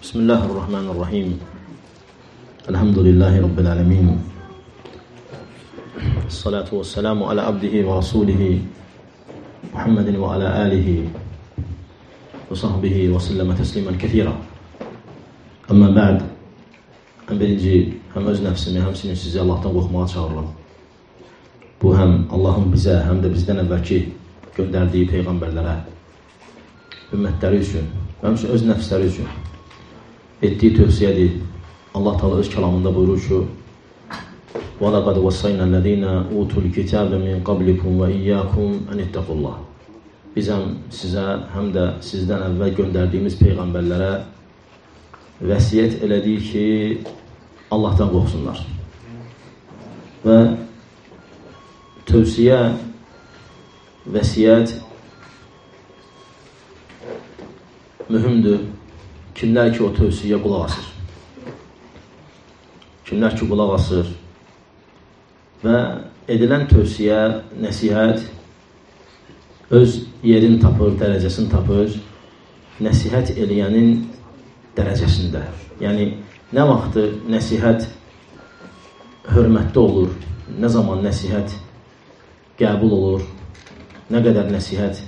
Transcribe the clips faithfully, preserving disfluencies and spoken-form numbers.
Bismillahirrahmanirrahim. Elhamdülillahi Rabbil alemin. Salatu vesselamu ala abdihi və rasulihi Muhammedin və ala alihi və sahbihi və səlləmə təslimən kəthira. Amma bə'd, ən birinci həm öz nəfsimi, həmsinin sizi Allahdan qorxmağa çağırıram. Bu həm Allahın bizə, həm də bizdən əvvəlki göndərdiyi peyğəmbərlərə, ümmətləri üçün, həm üçün öz nəfsləri üçün etdiyi tövsiyədir. Allah Teala öz kəlamında buyurur ki: وَلَقَدْ وَصَّيْنَا الَّذ۪ينَ اُوتُوا الْكِتَابَ مِنْ قَبْلِكُمْ وَاِيَّاكُمْ اَنِ اتَّقُوا اللّٰهِ. Biz həm sizə, həm də sizdən əvvəl göndərdiyimiz peyğəmbərlərə vəsiyyət elədik ki, Allahdan qorxsunlar. Və tövsiyə, vəsiyyət mühümdür. Kimlər ki, o tövsiyə qulaq asır. Kimlər ki, qulaq asır və edilən tövsiyə, nəsihət öz yerini tapır, dərəcəsini tapır, nəsihət eləyənin dərəcəsində. Yəni, nə vaxtı nəsihət hörmətli olur, nə zaman nəsihət qəbul olur, nə qədər nəsihət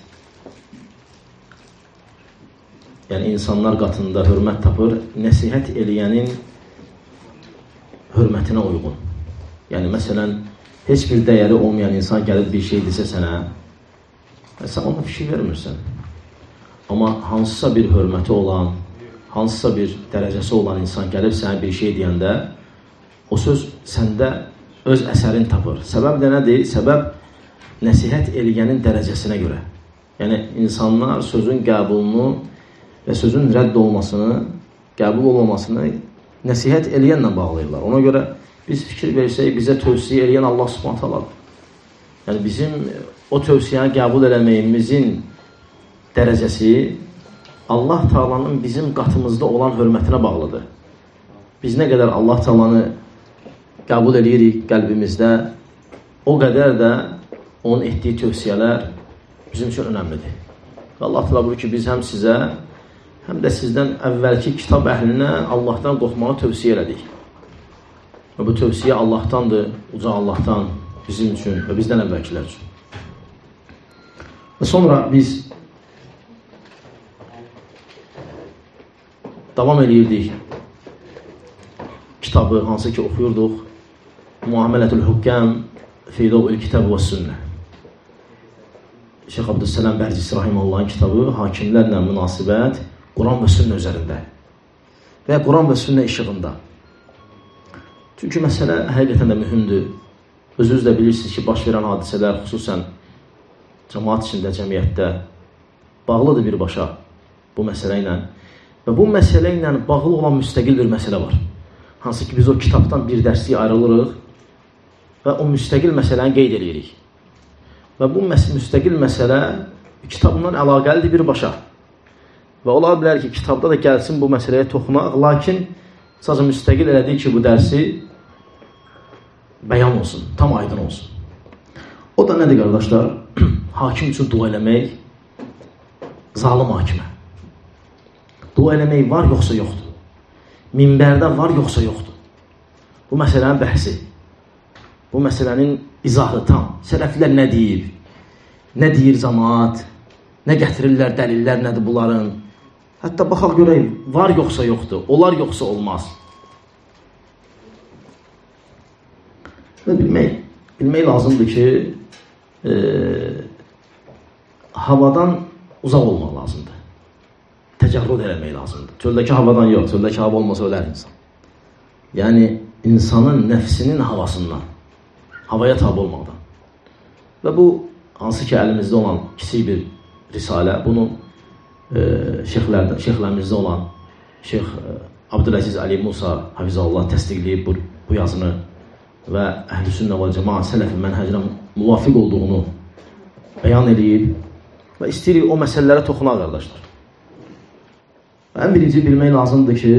yəni insanlar qatında hörmət tapır, nəsihət eləyənin hörmətinə uyğun. Yəni, məsələn, heç bir dəyəri olmayan insan gəlib bir şey desə sənə, sən ona fikir vermirsən. Amma hansısa bir hörməti olan, hansısa bir dərəcəsi olan insan gəlib sənə bir şey deyəndə, o söz səndə öz əsərini tapır. Səbəb də nədir? Səbəb nəsihət eləyənin dərəcəsinə görə. Yəni, insanlar sözün qəbulunu və sözün rədd olmasını, qəbul olmamasını nəsihət eləyənlə bağlayırlar. Ona görə biz fikir versək, bizə tövsiyə eləyən Allah Subhanahu taaladır. Yəni, bizim o tövsiyəni qəbul eləməyimizin dərəcəsi Allah Taalanın bizim qatımızda olan hörmətinə bağlıdır. Biz nə qədər Allah Taalanı qəbul eləyirik qəlbimizdə, o qədər də onun etdiyi tövsiyələr bizim üçün önəmlidir. Və Allah Taala buyurur ki, biz həm sizə, həm də sizdən əvvəlki kitab əhlinə Allahdan qorxmağı tövsiyə elədik. Və bu tövsiyə Allahdandır, uca Allahdan bizim üçün və bizdən əvvəlkilər üçün. Və sonra biz davam edirdik kitabı, hansı ki oxuyurduq, Muamelətül Hükkəm fi Dov'il Kitab və Sünnə. Şeyx Abdüssələm Bərcisi Rahiməllahın kitabı hakimlərlə münasibət Quran və sünnə üzərində və Quran və sünnə işığında. Çünki məsələ həqiqətən də mühümdür. Özünüz də bilirsiniz ki, baş verən hadisələr xüsusən cəmaat içində, cəmiyyətdə bağlıdır birbaşa bu məsələ ilə. Və bu məsələ ilə bağlı olan müstəqil bir məsələ var. Hansı ki, biz o kitabdan bir dərsliyə ayrılırıq və o müstəqil məsələni qeyd edirik. Və bu müstəqil məsələ kitabından əlaqəlidir birbaşa. Və ola bilər ki, kitabda da gəlsin bu məsələyə toxunaq, lakin sadəcə müstəqil elədik ki, bu dərsi bəyan olsun, tam aydın olsun. O da nədir, qardaşlar? Hakim üçün dua eləmək, zalim hakimə. Dua eləmək var, yoxsa yoxdur. Minbərdə var, yoxsa yoxdur. Bu məsələnin bəhsi, bu məsələnin izahı tam. Sələflər nə deyib? Nə deyir cəmaat? Nə gətirirlər, dəlillər nədir bunların? Hətta baxaq görək, var yoxsa yoxdur, olar yoxsa olmaz. Və bilmək, bilmək lazımdır ki, e, havadan uzaq olmaq lazımdır. Təcərrüd eləmək lazımdır. Çöldəki havadan yox, çöldəki hava olmasa ölər insan. Yəni, insanın nəfsinin havasından, havaya tabi olmaqdan. Və bu, hansı ki, əlimizdə olan kiçik bir risalə, bunu e, şeyxlərdən, şeyxlərimizdə olan Şeyx Abdüləziz Ali Musa Hafizallah təsdiqləyib bu, bu yazını və Əhl-i Sünnə və Cəmaət sələfi mənhəcinə müvafiq olduğunu bəyan edib və istəyirik o məsələlərə toxunaq, qardaşlar. Və ən birinci bilmək lazımdır ki,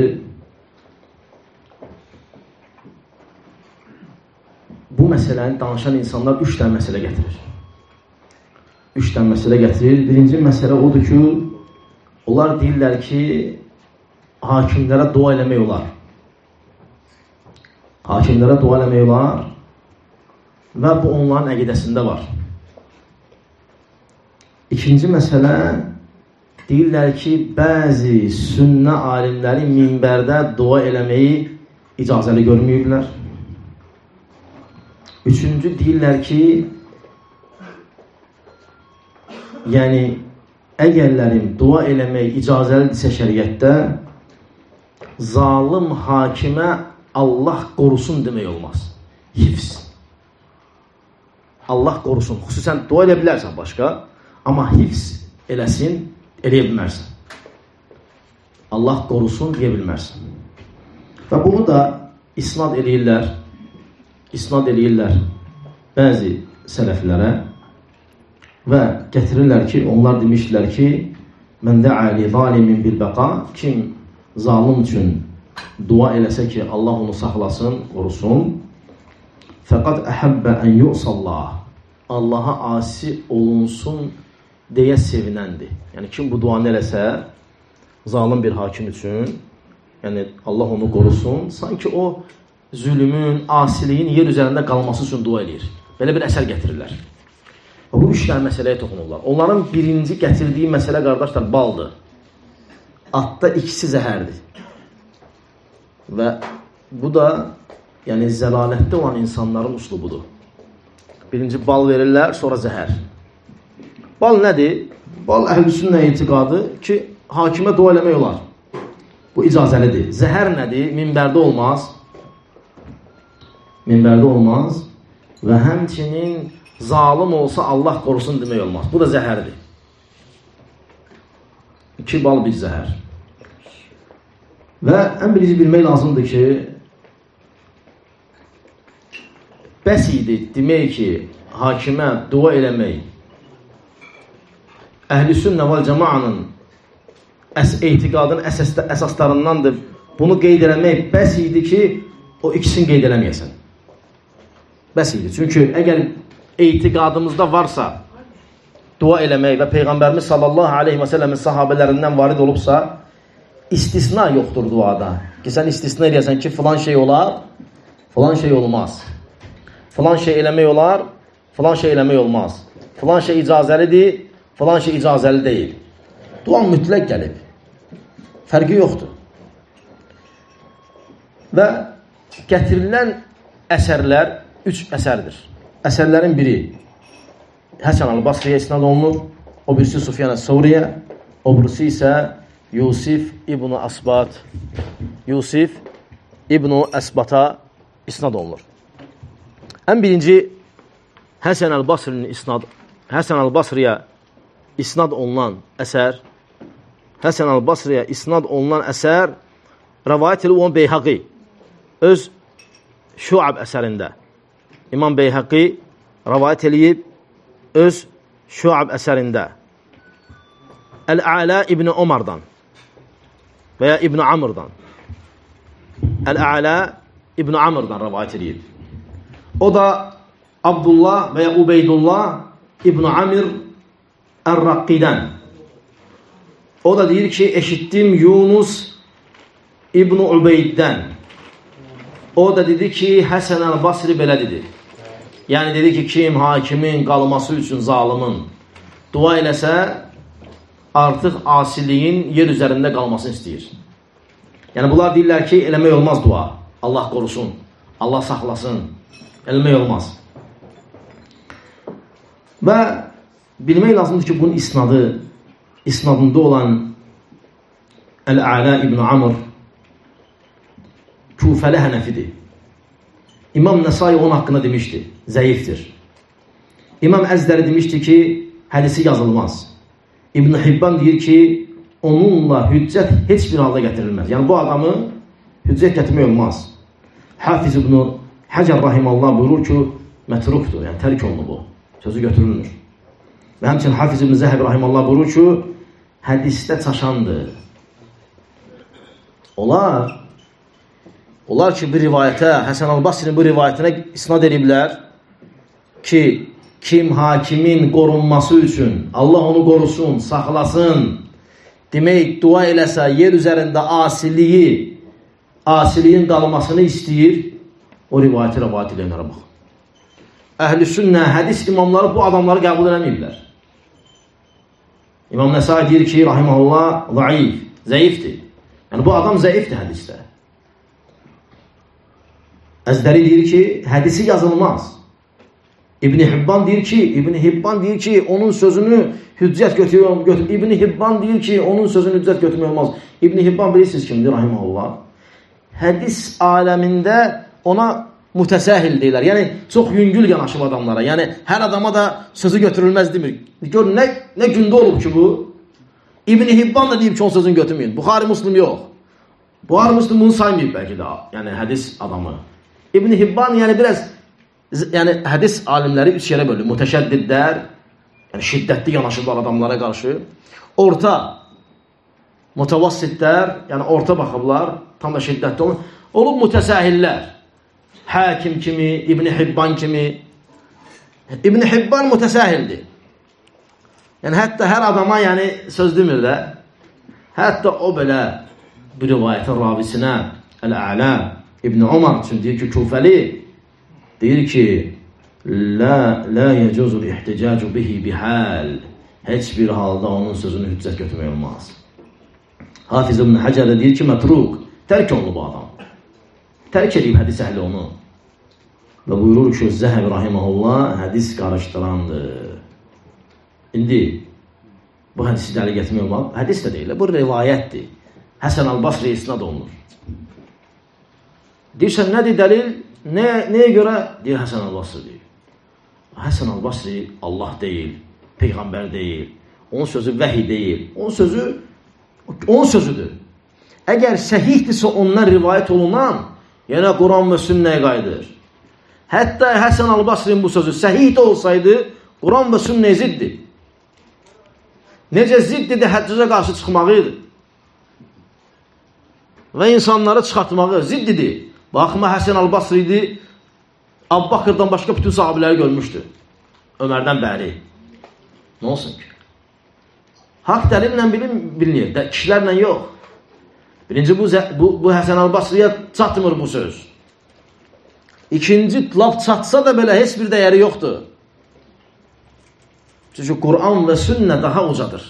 bu məsələni danışan insanlar üç dənə məsələ gətirir. Üç dənə məsələ gətirir. Birinci məsələ odur ki, onlar deyirlər ki, hakimlərə dua eləmək olar. Hakimlərə dua eləmək olar və bu onların əqidəsində var. İkinci məsələ, deyirlər ki, bəzi sünnə alimləri minbərdə dua eləməyi icazəli görməyiblər. Üçüncü, deyirlər ki, yəni, əgərlərin dua eləmək icazəlidirsə şəriətdə, zalim hakimə Allah qorusun demək olmaz. Hifz. Allah qorusun. Xüsusən dua elə bilərsən başqa, amma hifz eləsin, eləyə bilmərsən. Allah qorusun deyə bilmərsən. Və bunu da isnad eləyirlər, isnad eləyirlər bəzi sələflərə və gətirirlər ki, onlar demişdilər ki, mən də'ali zalimin bil bəqa, kim zalim üçün dua eləsə ki, Allah onu saxlasın, qorusun, fəqad əhəbbə ən yu'sallah, Allaha asi olunsun deyə sevinəndir. Yəni, kim bu duanı eləsə, zalim bir hakim üçün, yəni Allah onu qorusun, sanki o zülümün, asiliyin yer üzərində qalması üçün dua eləyir. Belə bir əsər gətirirlər. Və bu üç dənə məsələyə toxunurlar. Onların birinci gətirdiyi məsələ, qardaşlar, baldır. Atda ikisi zəhərdir. Və bu da, yəni zəlalətdə olan insanların uslubudur. Birinci bal verirlər, sonra zəhər. Bal nədir? Bal əhl-i-sünnə etiqadı ki, hakimə dua eləmək olar. Bu icazəlidir. Zəhər nədir? Minbərdə olmaz. Minbərdə olmaz. Və həmçinin zalim olsa Allah qorusun demək olmaz. Bu da zəhərdir. İki bal, bir zəhər. Və ən birinci bilmək lazımdır ki, bəs idi demək ki, hakimə dua eləmək Əhl-i Sünnə vəl Cəmaanın əs etiqadın əsasda, əsaslarındandır. Bunu qeyd eləmək bəs idi ki, o ikisini qeyd eləməyəsən. Bəs idi. Çünki əgər etiqadımızda varsa dua eləmək və Peyğəmbərimiz sallallahu aleyhi və səlləmin sahabələrindən varid olubsa, istisna yoxdur duada. Ki, sən istisna eləyəsən ki, filan şey olar, filan şey olmaz. Filan şey eləmək olar, filan şey eləmək olmaz. Filan şey icazəlidir, filan şey icazəli deyil. Dua mütləq gəlib. Fərqi yoxdur. Və gətirilən əsərlər üç əsərdir. Əsərlərin biri Həsən el-Basriyə isnad olunur, o birisi Sufyan el-Savriyə, o birisi isə Yusif İbn Əsbat Yusif İbn Əsbata isnad olunur. Ən birinci Həsən el-Basri'nin isnad Həsən el-Basriyə isnad olunan əsər Həsən el-Basriyə isnad olunan əsər rəvayət edilib olan Beyhaqi öz Şuab əsərində İmam Beyhaqi rəvayət edib öz Şuab əsərində Əl-Əla İbn Ömərdən və ya İbn Amr'dan Əl-Əla İbn Amr'dan rəvayət edib. O da Abdullah və ya Ubeydullah İbn Amr Ər-Raqqidən. O da deyir ki, eşitdim Yunus İbn Ubeyddən. O da dedi ki, Həsən el-Basri belə dedi. Yəni dedi ki, kim hakimin qalması üçün zalimin dua eləsə, artıq asiliyin yer üzərində qalmasını istəyir. Yəni bunlar deyirlər ki, eləmək olmaz dua. Allah qorusun, Allah saxlasın. Eləmək olmaz. Və bilmək lazımdır ki, bunun isnadı, isnadında olan Əl-Əla İbn Amr Kufəli Hənəfidir. İmam Nəsai onun haqqında demişdi, zəifdir. İmam Əzdəri demişdi ki, hədisi yazılmaz. İbn Hibban deyir ki, onunla hüccət heç bir halda gətirilməz. Yəni bu adamı hüccət gətirmək olmaz. Hafiz İbn Həcər Rahimallah buyurur ki, mətrukdur, yəni tərk olunur bu. Sözü götürülmür. Və həmçinin Hafiz İbn Zəhəb Rahimallah buyurur ki, hədisdə çaşandır. Onlar, onlar ki, bir rivayətə, Həsən el-Basri'nin bu rivayətinə isnad ediblər ki, kim hakimin qorunması üçün Allah onu qorusun, saxlasın demək, dua eləsə, yer üzərində asiliyi, asiliyin qalmasını istəyir, o rivayəti rivayət edənlərə bax. Əhl-i sünnə, hədis imamları bu adamları qəbul edəməyiblər. İmam Nəsai deyir ki, rahiməhullah, zəif, zəifdir. Yəni, bu adam zəifdir hədisdə. Əzdəri deyir ki, hədisi yazılmaz. İbn-i Hibban deyir ki, İbn-i Hibban deyir ki, onun sözünü hüccət götürür. Götür. İbn-i Hibban deyir ki, onun sözünü hüccət götürmək olmaz. İbn-i Hibban bilirsiniz kimdir, rahiməhullah? Hədis aləmində ona mütəsəhil deyirlər. Yəni, çox yüngül yanaşıb adamlara. Yəni, hər adama da sözü götürülməz demir. Gör, nə, nə gündə olub ki bu? İbn-i Hibban da deyib ki, onun sözünü götürməyin. Buxari Müslim yox. Buxari Müslim bunu saymayıb bəlkə də, yəni hədis adamı. İbn-i Hibban, yəni biraz, yəni hədis alimləri üç yerə bölür. Mütəşəddidlər, yəni şiddətli yanaşıblar adamlara qarşı. Orta, mütəvassitlər, yəni orta baxıblar, tam da şiddətli olun. Olub mütəsahillər. Həkim kimi, İbn-i Hibban kimi. İbn-i Hibban mütəsahildir. Yəni, hətta hər adama yəni, söz demir də. Hətta o belə bir rivayətin ravisinə, Əl-Ə'lə, İbn Umar üçün deyir ki, Küfəli, deyir ki, La, la yəcuzul ihticacu bihi bihal. Heç bir halda onun sözünü hüccət götürmək olmaz. Hafiz ibn Həcər də deyir ki, mətruk, tərk olunub bu adam. Tərk edib hədis əhli onu. Və buyurur ki, Zəhəb rahiməhullah hədis qarışdırandır. İndi bu hədisi dəli gətirmək olmaz. Hədis də deyil, bu rivayətdir. Həsən Əl-Basri isnad olunur. Deyirsən, nədir dəlil? Nə, nəyə görə? Deyir, Həsən Əl-Basri deyir. Həsən Əl-Basri Allah deyil, Peyğəmbər deyil, onun sözü vəhi deyil, onun sözü onun sözüdür. Əgər səhihdirsə ondan rivayət olunan, yenə Quran və sünnəyə qayıdır. Hətta Həsən Əl-Basri'nin bu sözü səhih də olsaydı, Quran və sünnəyə ziddir. Necə ziddir də həccüzə qarşı çıxmağıdır. Və insanları çıxartmağı ziddidir. Baxma, Həsən Əl-Basri'dir, Abbaqırdan başqa bütün sahabiləri görmüşdü. Ömərdən bəri. Nə olsun ki? Haqq dəlillə bilinir, kişilərlə yox. Birinci, bu, bu, bu Həsən Əl-Basri'yə çatmır bu söz. İkinci, laf çatsa da belə heç bir dəyəri yoxdur. Çünki Quran və sünnə daha ucadır.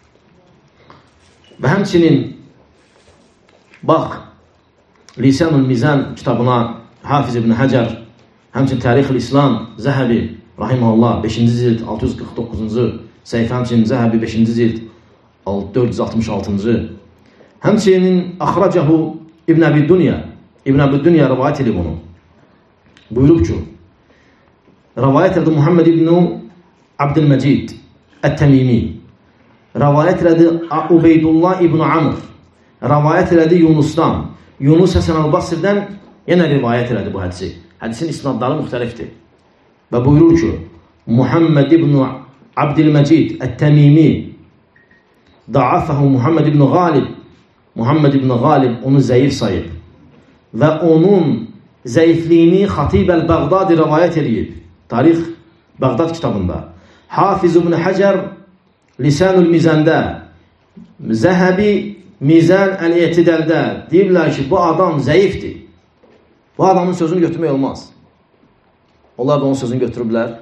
Və həmçinin, bax, Lisanul Mizan kitabına Hafiz ibn Həcər, həmçinin Tarix-ül İslam, Zəhəbi, rahiməhullah, beşinci cild, altı yüz qırx doqquzuncu səhifə, həmçinin Zəhəbi, beşinci cild, dörd yüz altmış altıncı. Həmçinin Axracahu İbn Əbi Dünya, İbn Əbi Dünya rivayət edib onu. Buyurub ki, rivayət edir Muhammed ibn Abdülməcid Ət-Təmimi, rivayət edir Ubeydullah ibn Amr, rivayət edir Yunusdan, Yunus Həsən Əl-Basri'dən yenə rivayət elədi bu hədisi. Hədisin isnadları müxtəlifdir. Və buyurur ki, Muhammed ibn Abdülməcid Ət-Təmimi daafəhu Muhammed ibn Qalib, Muhammed ibn Qalib onu zəif sayıb və onun zəifliyini Xatib Əl-Bəğdadi rivayət edib. Tarix Bəğdad kitabında. Hafiz ibn Həcər Lisanul Mizəndə, Zəhəbi Mizan Əl-Etidəldə deyirlər ki, bu adam zəifdir. Bu adamın sözünü götürmək olmaz. Onlar da onun sözünü götürüblər.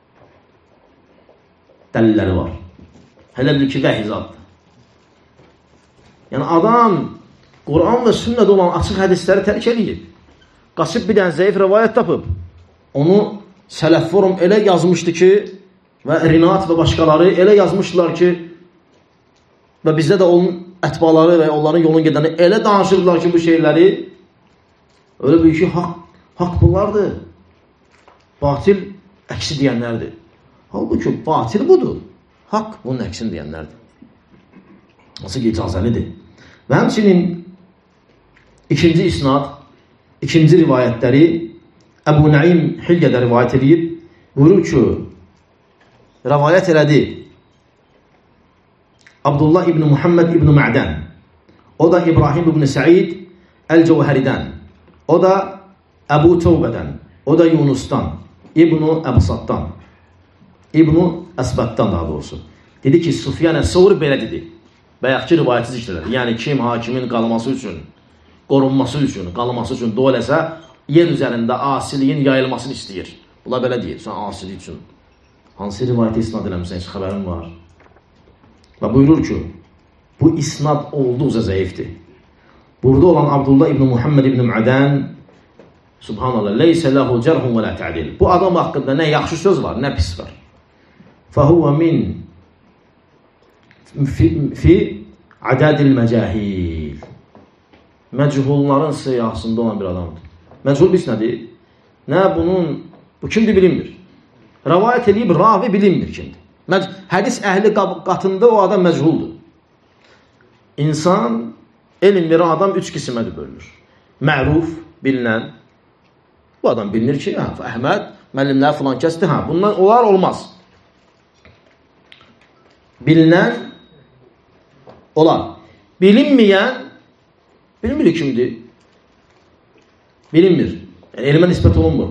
Dəlilləri var. Hələ bilir ki, vəhizaddır. Yəni, adam Quran və sünnədə olan açıq hədisləri tərk edib. Qaçıb bir dənə zəif rivayət tapıb. Onu Sələf Forum elə yazmışdı ki, və Rinat və başqaları elə yazmışdılar ki, və bizdə də onun ətbaları və onların yolun gedəni elə danışırdılar ki, bu şeyləri, öyle bir ki, haqq, haqq bunlardır. Batil əksi deyənlərdir. Halbuki batil budur. Haqq bunun əksini deyənlərdir. Nasıl ki, icazəlidir. Və həmçinin ikinci isnad, ikinci rivayətləri Əbu Nəim Hilyədə rivayət edib, buyurur ki, rivayət elədi Abdullah ibn Muhammed ibn Mə'dən, o da İbrahim ibn Sa'id Əl-Cəvhəridən, o da Əbu Tövbədən, o da Yunusdan, İbn-i Əbsaddan, İbn-i Əsbətdən daha doğrusu. Dedi ki, Sufyan Əs-Savri belə dedi. bayaqki rivayəti zikr edir. Yəni kim hakimin qalması üçün, qorunması üçün, qalması üçün dua eləsə, yer üzərində asiliyin yayılmasını istəyir. Bunlar belə deyir, sən asilik üçün. Hansı rivayətə isnad eləmirsən, heç xəbərin var. Və buyurur ki, bu isnad olduqca zəifdir. Burada olan Abdullah ibn Muhammed ibn Mədən, subhanallah, leysə ləhu cərhun və lə tə'dil. Bu adam haqqında nə yaxşı söz var, nə pis var. Fəhuvə min fi, fi adədil məcahil. Məchulların siyahısında olan bir adamdır. Məchul biz nədir? Nə bunun, bu kimdir bilinmir. Rəvayət edib, ravi bilinmir kimdir. Məc hədis əhli qatında o adam məchuldur. İnsan, elm verən adam üç qismədir bölünür. Məruf, bilinən. Bu adam bilinir ki, hə, Əhməd, müəllimlər filan kəsdir, hə, bundan onlar olmaz. Bilinən olar. Bilinməyən, bilinmir kimdir? Bilinmir. Yəni, elmə nisbət olunmur.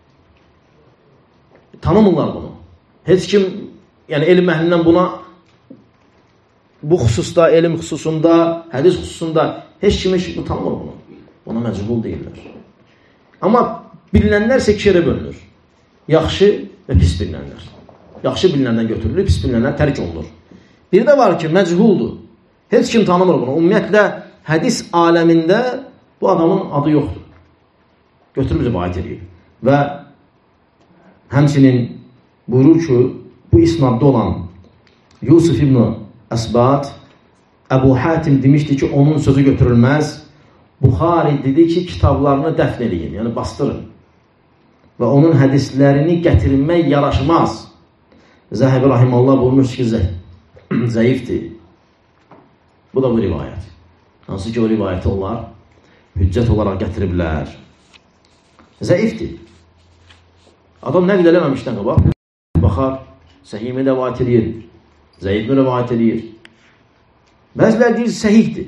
Tanımırlar bunu. Heç kim, yəni elm əhlindən buna bu xüsusda, elm xüsusunda, hədis xüsusunda heç kimi bu tanımır bunu. Ona məchul deyirlər. Amma bilinənlər isə iki yerə bölünür. Yaxşı və pis bilinənlər. Yaxşı bilinəndən götürülür, pis bilinənlər tərk olunur. Bir də var ki, məchuldur. Heç kim tanımır bunu. Ümumiyyətlə, hədis aləmində bu adamın adı yoxdur. Götürüb rivayət edir. Və həmçinin buyurur ki, bu isnadda olan Yusuf ibn Əsbat, Əbu Hatim demişdi ki, onun sözü götürülməz. Buxari dedi ki, kitablarını dəfn eləyin, yəni bastırın. Və onun hədislərini gətirmək yaraşmaz. Zəhəbi Rahimallah buyurmuş ki, zəifdir. Bu da bu rivayət. Hansı ki, o rivayəti onlar hüccət olaraq gətiriblər. Zəifdir. Adam nə qədər eləməmişdən qabaq, baxar, səhimi rivayət edir, zəifmi rivayət edir. Bəzilər deyir, səhihdir.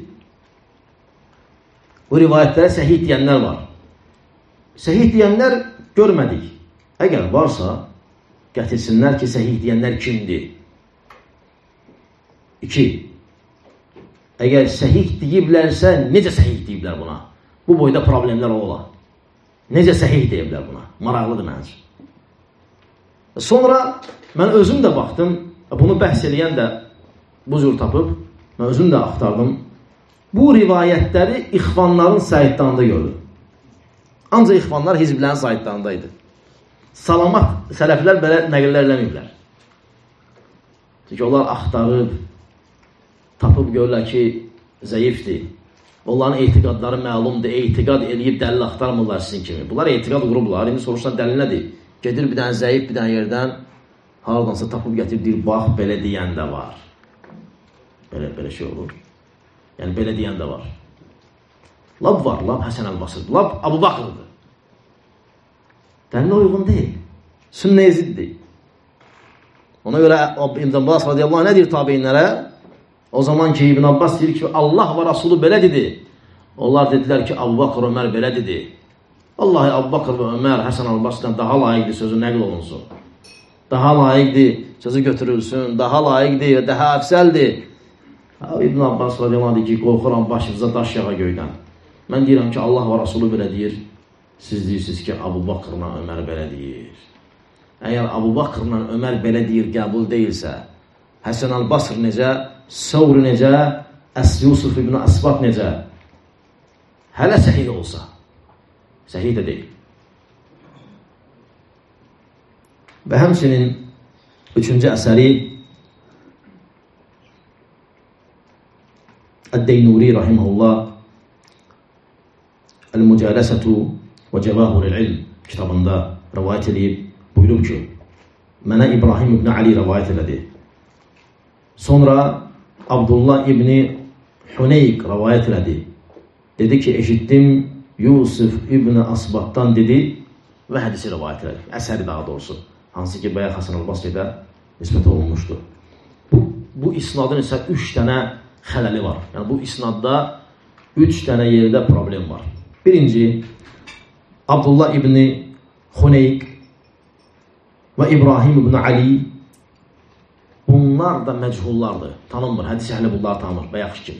Bu rivayətlərə səhih deyənlər var. Səhih deyənlər görmədik. Əgər varsa, gətirsinlər ki, səhih deyənlər kimdir? İki, əgər səhih deyiblərsə, necə səhih deyiblər buna? Bu boyda problemlər ola. Necə səhih deyiblər buna? Maraqlıdır məncə. Sonra mən özüm də baxdım, bunu bəhs eləyən də bu cür tapıb, mən özüm də axtardım. Bu rivayətləri ixvanların saytlarında gördüm. Ancaq ixvanlar hizblərin saytlarındaydı. Salamat sələflər belə nəqillər eləməyiblər. Çünki onlar axtarıb, tapıb görürlər ki, zəifdir. Onların etiqadları məlumdur, etiqad eləyib dəlil axtarmırlar sizin kimi. Bunlar etiqad qurublar, indi soruşsan dəlil nədir? Gedir bir dənə zəif, bir dənə yerdən haradansa tapıb gətirib deyir, bax, belə deyən də var. Belə, belə şey olur. Yəni, belə deyən də var. Lab var, lab Həsən Əl-Basırdır, lab Abu Bakır'dır. Dəlinə uyğun deyil. Sünnəyə ziddir. Ona görə İbn Abbas radiyallahu anh nə deyir tabeinlərə? O zaman ki, İbn Abbas deyir ki, Allah və Rasulü belə dedi. Onlar dedilər ki, Abu Bakır, Ömər belə dedi. Vallahi Abu Bakır və Ömər Həsən Əl-Basır'dan daha layiqdir sözü nəql olunsun. Daha layiqdir sözü götürülsün, daha layiqdir və daha əfsəldir. İbn Abbas radiyallahu anh deyir ki, qorxuram başınıza daş yağa göydən. Mən deyirəm ki, Allah və Rasulü belə deyir. Siz deyirsiniz ki, Abu Bakırla Ömər belə deyir. Əgər Abu Bakırla Ömər belə deyir, qəbul deyilsə, Həsən Əl-Basır necə, Səvr necə, Əs-Yusuf ibn Əsbat necə, hələ səhih olsa, səhih də deyil. Və həmçinin üçüncü əsəri Əd-Deynuri rahiməhullah Əl-Mücələsətu və Cəvahurul-İlm kitabında rəvayət edib, buyurub ki, mənə İbrahim ibn Ali rəvayət elədi. Sonra Abdullah ibn Huneyq rəvayət elədi. Dedi ki, eşitdim Yusuf ibn Əsbatdan dedi və hədisi rəvayət elədi. Əsəri daha doğrusu. Hansı ki, bayaq Həsən Əl-Basri'də nisbət olunmuşdur. Bu, bu isnadın isə üç dənə xələli var. Yəni, bu isnadda üç dənə yerdə problem var. Birinci, Abdullah ibn Huneyq və İbrahim ibn Ali bunlar da məchullardır, tanınmır. Hədis əhli bunları tanımır, bayaq kimi.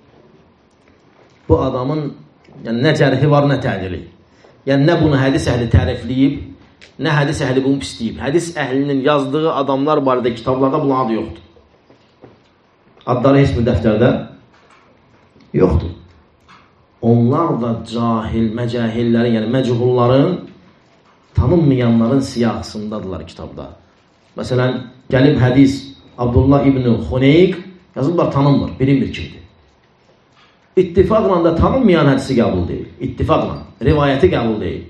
Bu adamın yəni, nə cərhi var, nə tədili. Yəni, nə bunu hədis əhli tərifləyib, nə hədis əhli bunu pisləyib. Hədis əhlinin yazdığı adamlar barədə kitablarda bunun adı yoxdur. Adları heç bir dəftərdə yoxdur. Onlar da cahil, məcahillərin, yəni məchulların, tanınmayanların siyahısındadırlar kitabda. Məsələn, gəlib hədis Abdullah ibn Xuneyq yazıblar, tanınmır, bilinmir kimdir. İttifaqla da tanınmayan hədisi qəbul deyil. İttifaqla, rivayəti qəbul deyil.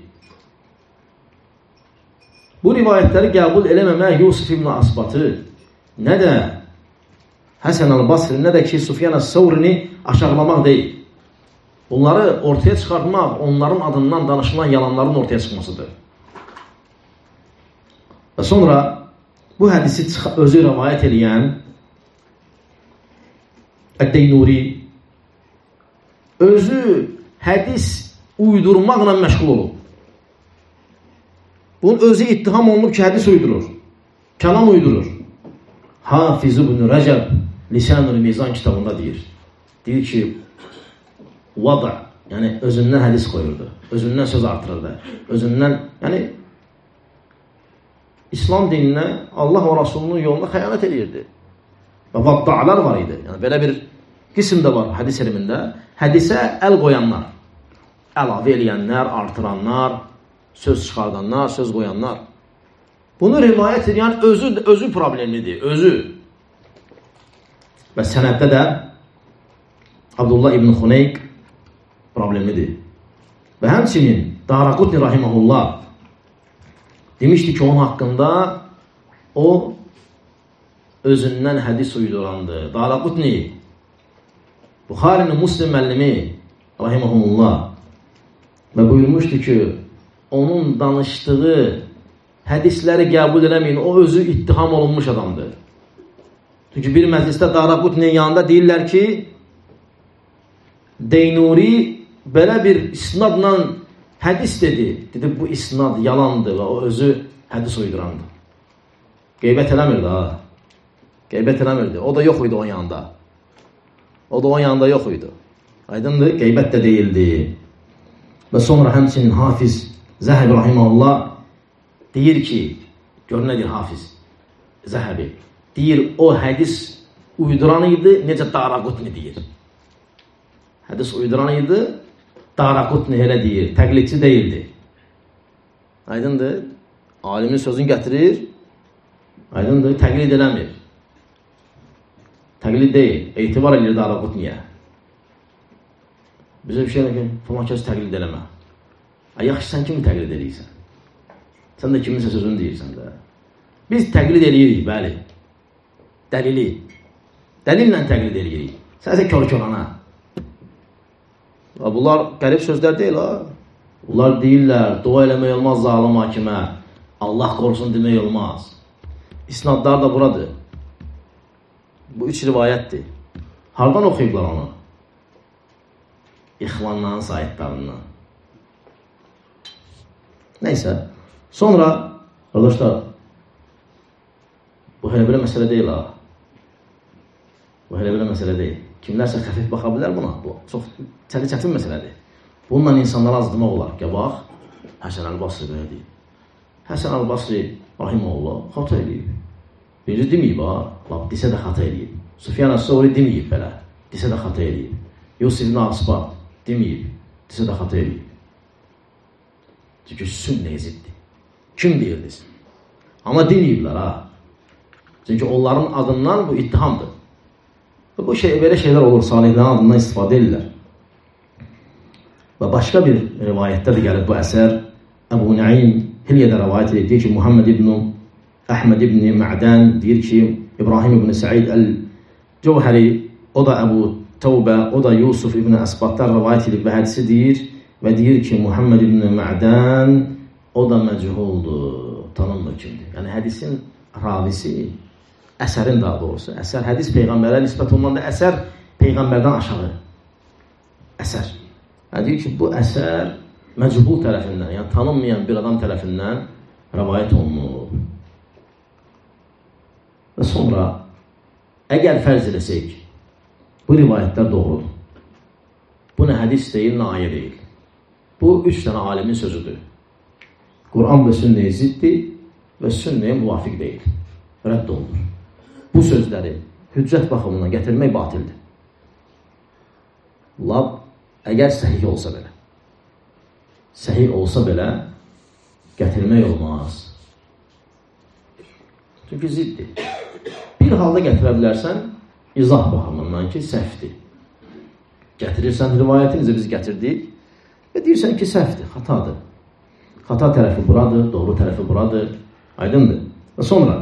Bu rivayətləri qəbul eləməmək Yusuf ibn Asbatı, nə də Həsən el-Basri, nə də ki Sufyan el-Savrini aşağılamaq deyil. Bunları ortaya çıxartmaq, onların adından danışılan yalanların ortaya çıxmasıdır. Və sonra bu hədisi özü rivayət edən Əd-Deynuri özü hədis uydurmaqla məşğul olub. Bunun özü ittiham olunub ki, hədis uydurur, kəlam uydurur. Hafiz ibn Rəcəb Lisan-ül Mizan kitabında deyir. Deyir ki, vada, yəni özündən hədis qoyurdu, özündən söz artırırdı, özündən, yəni İslam dininə, Allah və Rasulunun yoluna xəyanət edirdi. Və vadda'lar var idi. Yəni, belə bir qism də var hədis elmində. Hədisə əl qoyanlar, əlavə eləyənlər, artıranlar, söz çıxardanlar, söz qoyanlar. Bunu rivayət edən özü, özü problemlidir, özü. Və sənəddə də Abdullah ibn Xuneyq problemidir. Və həmçinin Daraqutni rahiməhullah demişdi ki, onun haqqında o özündən hədis uydurandı. Daraqutni, Buxarinin Muslim müəllimi rahiməhullah və buyurmuşdu ki, onun danışdığı hədisləri qəbul eləməyin, o özü ittiham olunmuş adamdır. Çünki bir məclisdə Daraqutninin yanında deyirlər ki, Deynuri belə bir isnadla hədis dedi. Dedi, bu isnad yalandır və o özü hədis uydurandı. Qeybət eləmirdi, ha. Qeybət eləmirdi. O da yox idi onun yanında. O da onun yanında yox idi. Aydındır, qeybət də deyildi. Və sonra həmçinin Hafiz Zəhəbi rahiməhullah deyir ki, gör nədir Hafiz Zəhəbi? Deyir, o hədis uyduran idi, necə Daraqutni deyir. Hədis uyduran idi, Daraqutni elə deyir, təqlidçi deyildi. Aydındır, alimin sözünü gətirir, aydındır, təqlid eləmir. Təqlid deyil, etibar edir Daraqutniyə. Bizə bir şey ki, falan kəs təqlid eləmə. Ay, yaxşı, sən kimi təqlid eləyirsən? Sən də kiminsə sözünü deyirsən də. Biz təqlid eləyirik, bəli. Dəlili. Dəlillə təqlid eləyirik. Sənsə kör-körana. Bunlar qərib sözlər deyil, ha. Bunlar deyirlər, dua eləmək olmaz zalim hakimə, Allah qorusun demək olmaz. İsnadlar da buradır. Bu üç rivayətdir. Hardan oxuyublar onu? İxvanların saytlarından. Neysə, sonra, qardaşlar, bu hələ belə məsələ deyil, ha. Bu hələ belə məsələ deyil. Kimlərsə xəfif baxa bilər buna. Bu çox çəli çətin məsələdir. Bununla insanları azdırmaq olar. Gəl, bax, Həsən el-Basri belə deyib. Həsən el-Basri, rahiməhullah, xata edib. Birinci deməyib, ha, lab, desə də xata edib. Sufyan el-Savri deməyib belə, desə də xata edib. Yusuf ibn Asbat deməyib, desə də xata edib. Çünki sünnə eziddir. Kim deyirdiniz? Amma deməyiblər, ha. Çünki onların adından bu ittihamdır. Bu şey, belə şeylər olur, salihlərin adından istifadə edirlər. Və başqa bir rivayətdə də gəlib bu əsər, Əbu Nəim Hilyədə rivayət edir, deyir ki, Muhammed ibn Əhməd ibn Mə'dən, deyir ki, İbrahim ibn Səid əl-Cəvhəri, o da Əbu Təvbə, o da Yusuf ibn Əsbatlar rivayət edir və hədisi deyir və deyir ki, Muhammed ibn Mə'dən, o da məchuldur, tanınmır kimdir. Yəni, hədisin ravisi, əsərin daha doğrusu, əsər, hədis Peyğəmbərə nisbət olunan da əsər Peyğəmbərdən aşağı. Əsər. Yəni, deyir ki, bu əsər məchul tərəfindən, yəni tanınmayan bir adam tərəfindən rəvayət olunur. Və sonra əgər fərz eləsək, bu rivayətlər doğrudur. Bu nə hədis deyil, nə ayə deyil. Bu, üç dənə alimin sözüdür. Quran və sünnəyə ziddir və sünnəyə müvafiq deyil. Rədd olunur. Bu sözləri hüccət baxımından gətirmək batildir. Lab, əgər səhih olsa belə. Səhih olsa belə, gətirmək olmaz. Çünki ziddir. Bir halda gətirə bilərsən, izah baxımından ki, səhvdir. Gətirirsən rivayəti, necə biz gətirdik və deyirsən ki, səhvdir, xatadır. Xata tərəfi buradır, doğru tərəfi buradır, aydındır. Və sonra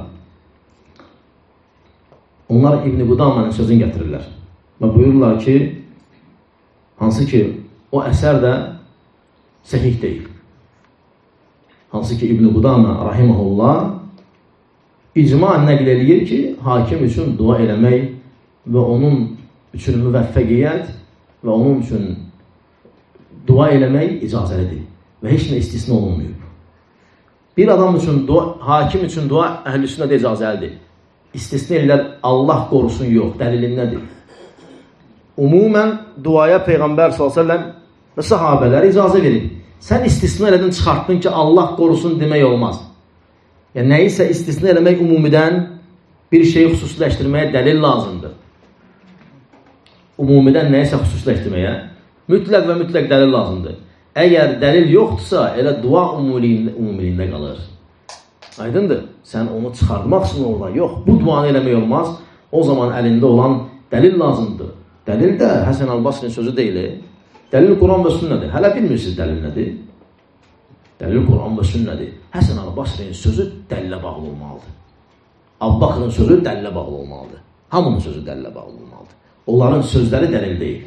onlar İbn-i Qudamanın sözünü gətirirlər və buyururlar ki, hansı ki, o əsər də səhih deyil. Hansı ki, İbn-i Qudama rahiməhullah icma nəql eləyir ki, hakim üçün dua eləmək və onun üçün müvəffəqiyyət və onun üçün dua eləmək icazəlidir və heç nə istisna olunmuyor. Bir adam üçün, dua, hakim üçün dua əhl-i sünnədə icazəlidir. İstisna ellər Allah qorusun yox, dəlilin nədir? Umumən duaya Peyğəmbər sallallahu əleyhi və səlləm və sahabələr icazə verir. Sən istisna elədin, çıxartdın ki, Allah qorusun demək olmaz. Yəni, nəyisə istisna eləmək umumidən bir şeyi xüsusiləşdirməyə dəlil lazımdır. Umumidən nəyisə xüsusiləşdirməyə mütləq və mütləq dəlil lazımdır. Əgər dəlil yoxdursa, elə dua umumiliyində, umumiliyində qalır. Aydındır? Sən onu çıxartmaq üçün oradan, yox, bu duanı eləmək olmaz. O zaman əlində olan dəlil lazımdır. Dəlil də Həsən Əl-Basrinin sözü deyil. Dəlil Quran və sünnədir. Hələ bilmirsiniz dəlil nədir? Dəlil Quran və sünnədir. Həsən Əl-Basrinin sözü dəlilə bağlı olmalıdır. Əbu-Bəkrın sözü dəlilə bağlı olmalıdır. Hamının sözü dəlilə bağlı olmalıdır. Onların sözləri dəlil deyil.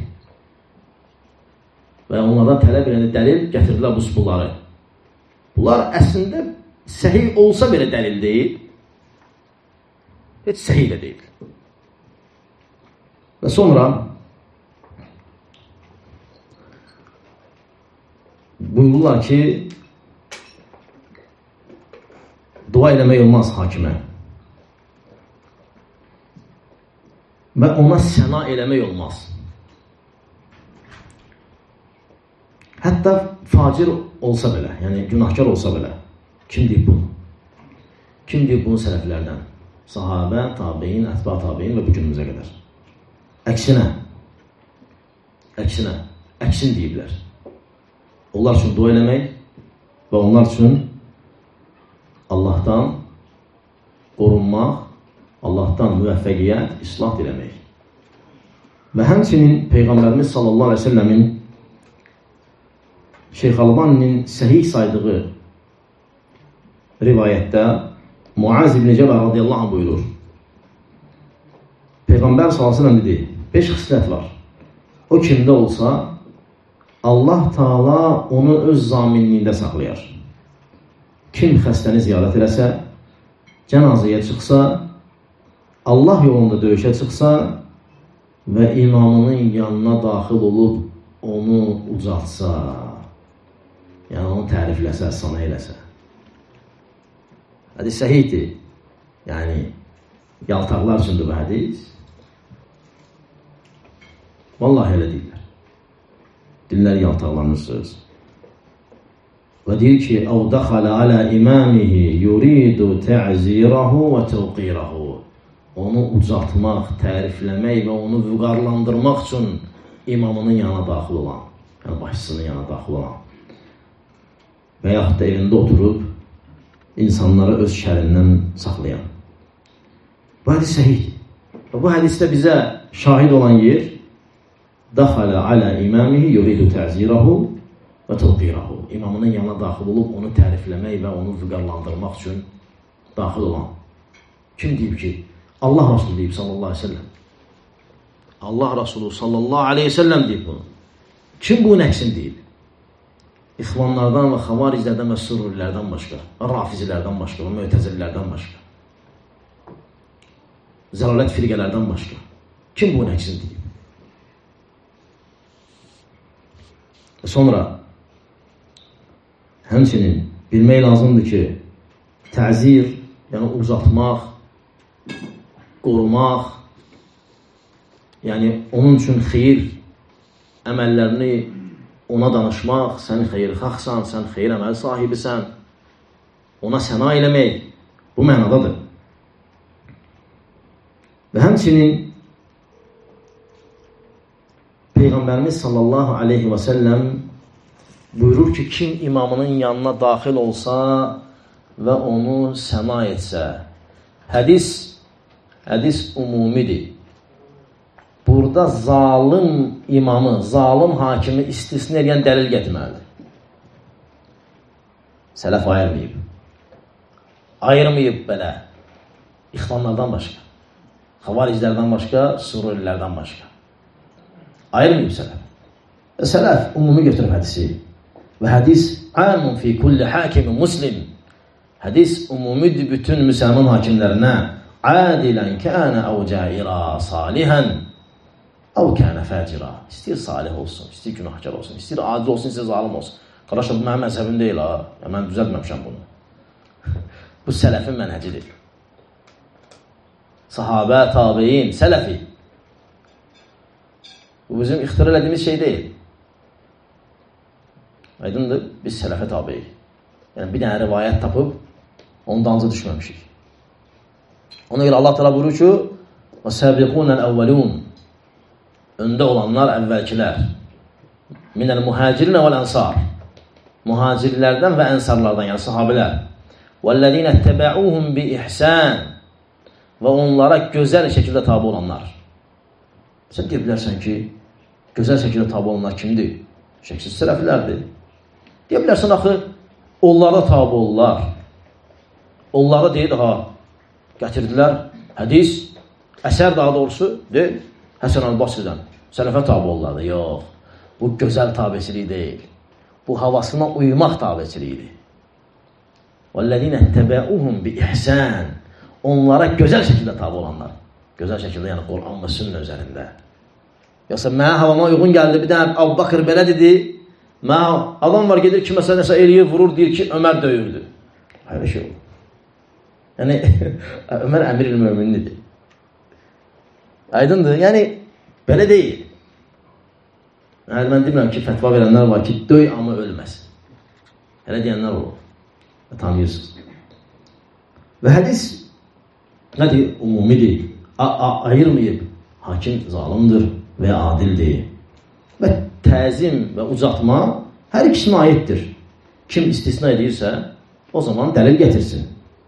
Və onlardan tələb edəni dəlil gətirdilər bu bunları. Bunlar əslində səhih olsa belə dəlil deyil. Heç səhih də deyil. Və sonra buyururlar ki, dua eləmək olmaz hakimə. Və ona səna eləmək olmaz. Hətta facir olsa belə, yəni günahkar olsa belə. Kim deyib bunu? Kim deyib bunu sələflərdən? Sahabə, tabiin, ətba tabiin və bu günümüzə qədər. Əksinə, əksinə, əksin deyiblər. Onlar üçün dua eləmək və onlar üçün Allahdan qorunmaq, Allahdan müvəffəqiyyət, islah diləmək. Və həmçinin Peyğəmbərimiz sallallahu aleyhi ve sellemin Şeyx Albaninin səhih saydığı rivayətdə Muaz ibn Cəbər radiyallahu anh buyurur. Peyğəmbər sallallahu aleyhi ve sellem dedi, beş xislət var. O kimdə olsa, Allah Taala onu öz zaminliyində saxlayar. Kim xəstəni ziyarət eləsə, cənazəyə çıxsa, Allah yolunda döyüşə çıxsa və imamının yanına daxil olub onu ucaltsa, yəni onu tərifləsə, sana eləsə. Hədis səhihdir. Yəni, yaltaqlar üçündür bu hədis. Vallahi elə deyirlər. Dinlər yaltaqlanırsınız. Və deyir ki, əv dəxalə alə imamihi yuridu tə'zirahu və təvqirahu. Onu ucaltmaq, tərifləmək və onu vüqarlandırmaq üçün imamının yanına daxil olan, yəni başçısının yanına daxil olan və yaxud da evində oturub insanları öz şərindən saxlayan. Bu hədis səhihdir. Və bu hədisdə bizə şahid olan yer dəxalə alə imamihi yuridu tə'zirahu və təvqirahu. İmamının yanına daxil olub onu tərifləmək və onu vüqarlandırmaq üçün daxil olan. Kim deyib ki, Allah Rasulü deyib sallallahu aleyhi ve sellem. Allah Rasulü sallallahu aleyhi ve sellem deyib bunu. Kim bu nəksin deyib? İxvanlardan və xavariclərdən və sururilərdən başqa, rafizilərdən başqa və mütəzillərdən başqa, zəlalət firqələrdən başqa. Kim bu nəksin deyib? Sonra həmçinin bilmək lazımdır ki, təzir, yəni uzatmaq, qorumaq, yəni onun üçün xeyir əməllərini ona danışmaq, sən xeyirxahsan, sən xeyir əməli sahibisən, ona səna eləmək, bu mənadadır. Və həmçinin Peyğəmbərimiz sallallahu aleyhi və səlləm buyurur ki, kim imamının yanına daxil olsa və onu səna etsə, hədis, hədis umumidir. Burada zalim imamı, zalim hakimi istisna edən dəlil gətirməlidir. Sələf ayırmayıb. Ayırmayıb belə ixvanlardan başqa, xavariclərdən başqa, sururilərdən başqa. Ayırmayıb sələf. Sələf umumi götürüb hədisi. Və hədis amun fi kulli hakimin muslim. Hədis umumidir bütün müsəlman hakimlərinə. Adilən kənə əv caira salihən əv kənə fəcira. İstəyir salih olsun, istəyir günahkar olsun, istəyir adil olsun, istəyir zalim olsun. Qardaşlar, bu mənim məzəbim deyil ha. Ya, mən düzəltməmişəm bunu. Bu sələfin mənhəcidir. Sahabə, tabiin, sələfi. Bu bizim ixtira elədiyimiz şey deyil. Aydındır, biz sələfə tabiyik. Yəni, bir dənə rivayət tapıb, onun dancı düşməmişik. Ona görə Allah təala buyurur ki, وَسَابِقُونَ الْأَوَّلُونَ Öndə olanlar əvvəlkilər. مِنَ الْمُهَاجِرِينَ وَالْأَنْصَارِ Muhacirlərdən və ənsarlardan, yəni sahabilər. وَالَّذِينَ اتَّبَعُوهُمْ بِإِحْسَانِ Və onlara gözəl şəkildə tabi olanlar. Sən deyə bilərsən ki, gözəl şəkildə tabi olanlar kimdir? Şəksiz sələflərdir. Deyə bilərsən, axı, onlara tabi olurlar. Onlara deyir, ha, gətirdilər, hədis, əsər daha doğrusu, deyil, Həsən Əl-Basridən, sələfə tabi olurlar. Yox, bu gözəl tabisilik deyil. Bu havasına uymaq tabisiliyidir. وَالَّذِينَ اتَّبَعُوهُمْ بِإِحْسَانِ Onlara gözəl şəkildə tabi olanlar. Gözəl şəkildə, yəni Quran və sünnə üzərində. Yoxsa mənə havama uyğun gəldi, bir dənə Əbu Bakır belə dedi, mənə adam var gedir ki, məsələn, nəsə eləyir, vurur, deyir ki, Ömər döyürdü. Hayır, şey olur. Yəni, Ömər əmir-i möminlidir. Aydındır, yəni, belə deyil. Yəni, mən demirəm ki, fətva verənlər var ki, döy, amma ölməz. Elə deyənlər olur. Tanıyırsınız. Və hədis nədir? Umumidir. Ayırmayıb. Hakim zalimdir və adildir. Və təzim və ucatma hər ikisinə aiddir. Kim istisna edirsə, o zaman dəlil gətirsin.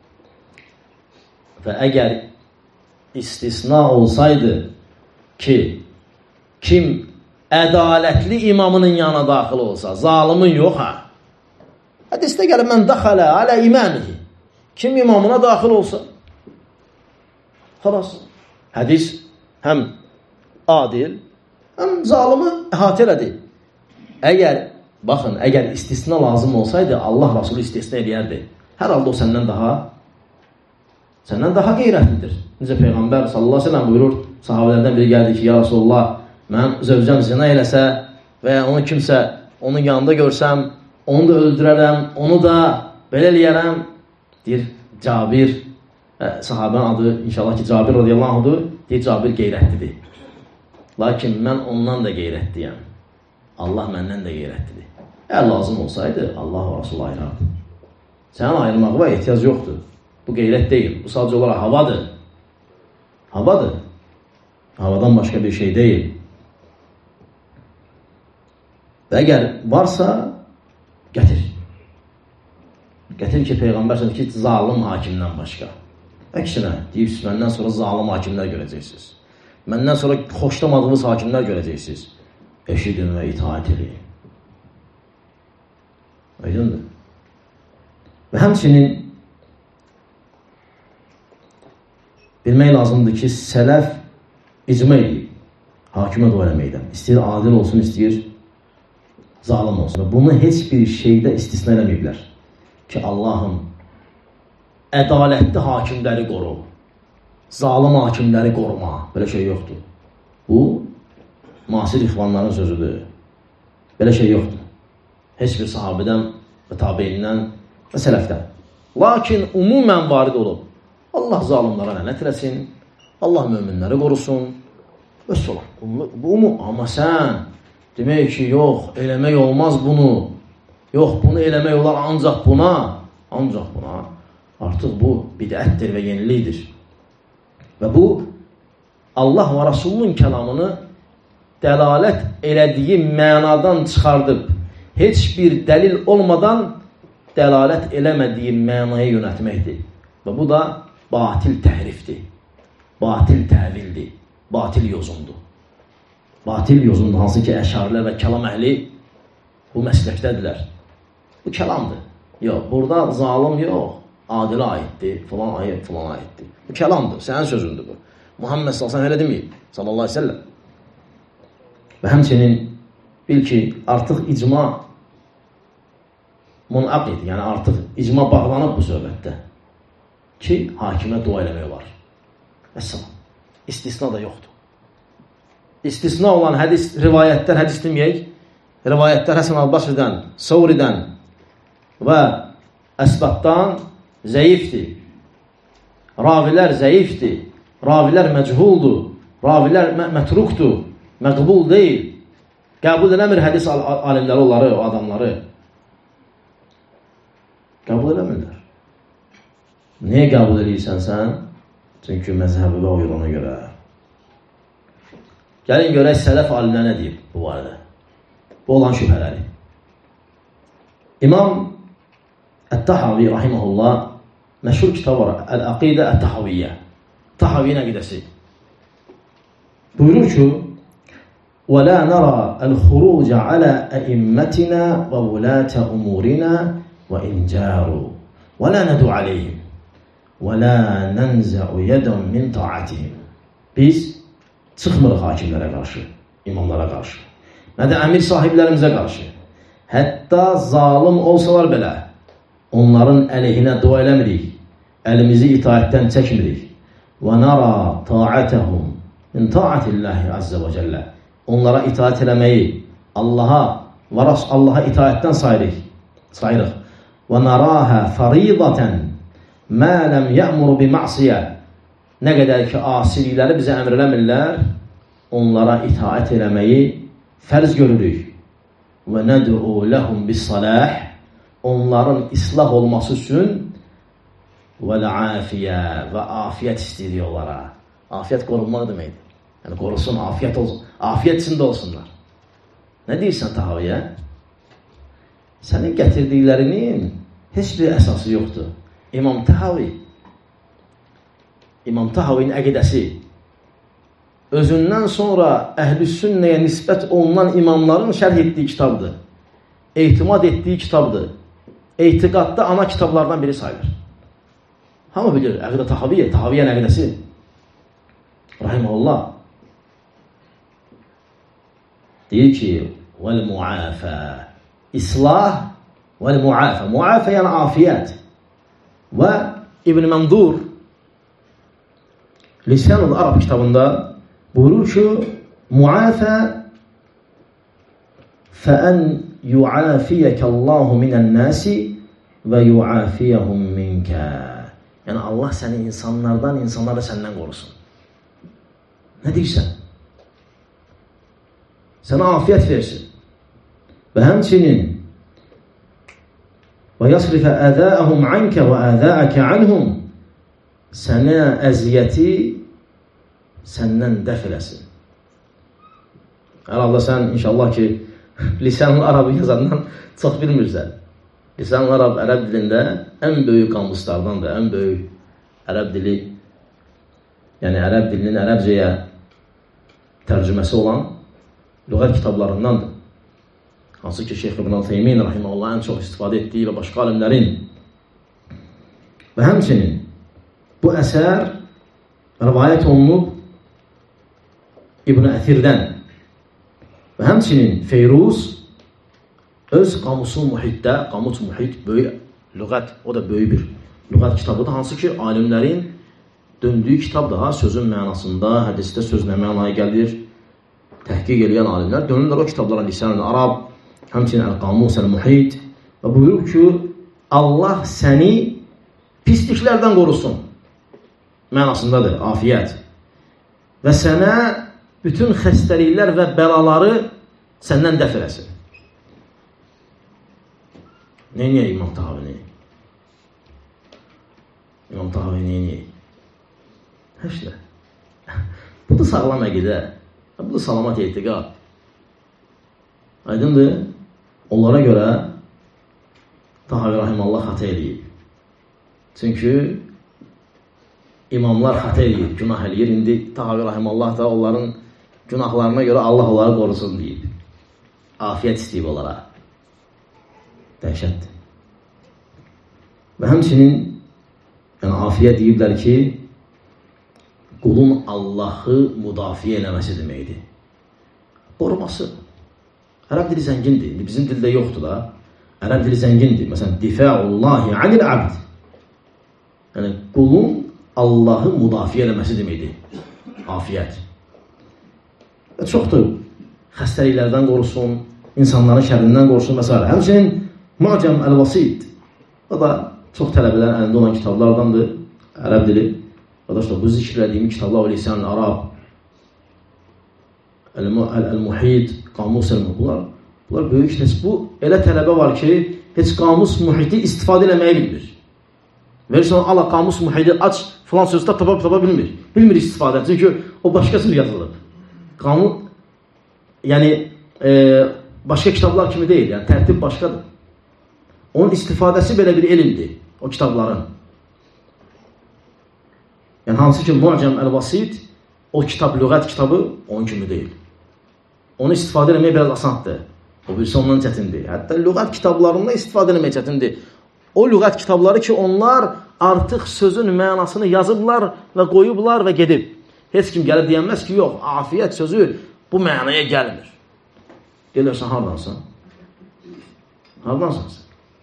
Və əgər istisna olsaydı ki, kim ədalətli imamının yanına daxil olsa, zalimin yox, ha? Hədisdə gəlib, mən daxalə alə imamihi. Kim imamına daxil olsa, xalas. Hədis həm adil, həm zalimi əhatə elədi. Əgər, baxın, əgər istisna lazım olsaydı, Allah Rasulü istisna eləyərdi. Hər halda o səndən daha, səndən daha qeyrətlidir. Necə Peyğəmbər sallallahu aleyhi ve sellem buyurur, sahabələrdən biri gəldi ki, ya Rasulullah, mən zövcəm zina eləsə və ya onu kimsə onun yanında görsəm, onu da öldürərəm, onu da belə eləyərəm, deyir Cabir, sahabənin adı inşallah ki Cabir radiyallahu anhudur, deyir Cabir qeyrətlidir. Lakin mən ondan da qeyrətliyəm. Allah məndən də qeyrətlidir. Əgər lazım olsaydı, Allah və Rasul ayırardı. Sənin ayırmağına ehtiyac yoxdur. Bu qeyrət deyil, bu sadəcə olaraq havadır. Havadır. Havadan başqa bir şey deyil. Və əgər varsa, gətir. Gətir ki, Peyğəmbər sənə ki, zalim hakimdən başqa. Əksinə, deyib, məndən sonra zalim hakimlər görəcəksiniz. Məndən sonra xoşlamadığınız hakimlər görəcəksiniz. Eşidin və itaat edin. Aydındır. Və həmçinin bilmək lazımdır ki, sələf icma edib, hakimə dua eləməkdən. İstəyir adil olsun, istəyir zalim olsun. Və bunu heç bir şeydə istisna eləməyiblər. Ki, Allahım, ədalətli hakimləri qoru, zalim hakimləri qoruma. Belə şey yoxdur. Bu, müasir ixvanların sözüdür. Belə şey yoxdur. Heç bir sahabədən və tabeyindən və sələfdən. Lakin umumən varid olub. Allah zalimlara lənət eləsin, Allah möminləri qorusun, Vəssalam. Bu mu? Amma sən demək ki, yox, eləmək olmaz bunu. Yox, bunu eləmək olar ancaq buna. Ancaq buna. Artıq bu bidətdir və yenilikdir. Və bu, Allah və Rasulun kəlamını dəlalət elədiyi mənadan çıxardıb, heç bir dəlil olmadan dəlalət eləmədiyi mənaya yönətməkdir. Və bu da batil təhrifdir, batil təvildir, batil yozundur. Batil yozundur, hansı ki, əşarilər və kəlam əhli bu məsləkdədirlər. Bu kəlamdır. Yox, burada zalim yox, adilə aiddir, filan ayət, filan aiddir. Bu kəlamdır, sənin sözündür bu. Muhammed sallallahu əleyhi və səlləm elə deməyib, sallallahu əleyhi və səlləm. Və həmçinin bil ki, artıq icma munaqid, yəni artıq icma bağlanıb bu söhbətdə ki, hakimə dua eləmək olar. Vəssalam. İstisna da yoxdur. İstisna olan hədis, rivayətlər, hədis deməyək, rivayətlər Həsən Əl-Basridən, Savridən və əsbatdan zəifdir. Ravilər zəifdir. Ravilər məchuldur. Ravilər mətrukdur. Məqbul deyil. Qəbul eləmir hədis alimləri onları, o adamları. Qəbul eləmirlər. Niyə qəbul edirsən sən? Çünki məzhəbi və uyruna görə. Gəlin görək sələf alimlər nə deyib bu barədə? Bu olan şübhələri. İmam Ət-Tahavi rahiməhullah məşhur kitab var, Əl-Əqidə Ət-Tahaviyyə. Tahaviyyin əqidəsi. Buyurur ki, وَلَا نَرَى الْخُرُوجَ عَلَى أَئِمَّتِنَا وَوُلَاةَ أُمُورِنَا وَإِنْ جَارُوا وَلَا نَدُعْ عَلَيْهِمْ وَلَا نَنْزَعُ يَدًا مِنْ طَاعَتِهِمْ. Biz çıxmırıq hakimlərə qarşı, imamlara qarşı. Nə də əmir sahiblərimizə qarşı. Hətta zalim olsalar belə, onların əleyhinə dua eləmirik, əlimizi itaətdən çəkmirik. وَنَرَى طَاعَتَهُمْ مِنْ طَاعَةِ اللّٰهِ عَزَّ وَجَلَّ. Onlara itaət eləməyi, Allaha və Rasul Allaha itaətdən sayırıq. sayırıq. وَنَرَاهَا فَرِيضَةً مَا لَمْ يَأْمُرُ بِمَعْصِيَةٍ. Nə qədər ki, asilikləri bizə əmr eləmirlər, onlara itaət eləməyi fərz görürük. وَنَدْعُوا لَهُمْ بِالصَّلَاحِ. Onların islah olması üçün وَالْعَافِيَةِ və afiyət istəyirik onlara. Afiyət qorunmaq deməkdir. Yəni qorusun, afiyət olsun. Afiyət içində olsunlar. Nə deyirsən Tahaviyə? Sənin gətirdiklərinin heç bir əsası yoxdur. İmam Tahavi, İmam Tahavinin əqidəsi özündən sonra əhl-i sünnəyə nisbət olunan imamların şərh etdiyi kitabdır. Ehtimad etdiyi kitabdır. Etiqadda ana kitablardan biri sayılır. Hamı bilir, əqidə Tahaviyyə, Tahaviyyən əqidəsi. Rahiməhullah. Deyir ki, vəl-muafə. İslah vəl-muafə. Muafə yəni afiyət. Və İbn Məndur Lisan-ül Arab kitabında buyurur ki, muafə fəən yuafiyəkəllahu minən-nasi və yuafiyəhum minkə. Yəni Allah səni insanlardan, insanlar da səndən qorusun. Nə deyirsən? Sənə afiyət versin. Və həmçinin və yasrifə əzəəhum ankə və əzəəkə anhum. Sənə əziyyəti səndən dəf eləsin. Əlaqda sən inşallah ki Lisan-ül Arabı yazandan çox bilmirsən. Lisan-ül Arab ərəb dilində ən böyük qamuslardandır, ən böyük ərəb dili, yəni ərəb dilinin ərəbcəyə tərcüməsi olan lüğət kitablarındandır. Hansı ki Şeyx İbn Teymin rahimehullah ən çox istifadə etdiyi və başqa alimlərin. Və həmçinin bu əsər rivayət olunub İbn Əthirdən və həmçinin Feyruz öz qamusu mühitdə, qamus mühit böyük lüğət, o da böyük bir lüğət kitabıdır. Hansı ki alimlərin döndüyü kitab daha sözün mənasında, hədisdə söz nə mənaya gəlir, təhqiq edən alimlər dönürlər o kitablara. Lisan-ül Arab, həmçinin Əl-Qamus Əl-Muhit və buyurur ki, Allah səni pisliklərdən qorusun mənasındadır, afiyət. Və sənə bütün xəstəliklər və bəlaları səndən dəf eləsin. Neyniyək İmam Tahavini? İmam Tahavi neyniyək? Həşlə. Bu da sağlam əqidə. Bu da salamat etiqad. Aydındır? Onlara görə Tahavi Rahimallah xatə eləyib. Çünki imamlar xatə eləyib, günah eləyir. İndi Tahavi Rahimallah da onların günahlarına görə Allah onları qorusun deyib. Afiyət istəyib onlara. Dəhşətdir. Və həmçinin yəni afiyət deyiblər ki, qulun Allahı müdafiə eləməsi deməkdir. Qoruması. Ərəb dili zəngindir. Bizim dildə yoxdur da. Ərəb dili zəngindir. Məsələn, difa'ullahi anil abd. Yəni, qulun Allahı müdafiə eləməsi deməkdir. Afiyət. Və çoxdur. Xəstəliklərdən qorusun, insanların şərrindən qorusun və s. Həmçinin Mu'cam el-Vasit. O da çox tələbələr əlində olan kitablardandır. Ərəb dili. Arkadaşlar, bu zikirlədiyim kitablar Lisan-ı Arab, El-Muhid, Qamus el-Muhid. Bunlar, bunlar böyük test. Bu, elə tələbə var ki, heç qamus muhidi istifadə eləməyi bilmir. Verirsən, ala qamus muhidi aç, filan sözdə tapa tapa bilmir. Bilmir istifadə, çünki o başqa söz yazılıb. Qamus, yəni, e, başqa kitablar kimi deyil, yəni tərtib başqadır. Onun istifadəsi belə bir elmdir, o kitabların. Yəni, hansı ki, Mu'cam el-Vasit, o kitab, lüğət kitabı, onun kimi deyil. Onu istifadə eləmək biraz asandır. O birisi ondan çətindir. Hətta lüğət kitablarından istifadə eləmək çətindir. O lüğət kitabları ki, onlar artıq sözün mənasını yazıblar və qoyublar və gedib. Heç kim gəlib deyənməz ki, yox, afiyət sözü bu mənaya gəlmir. Gəlirsən, hardansan? Hardansan sən?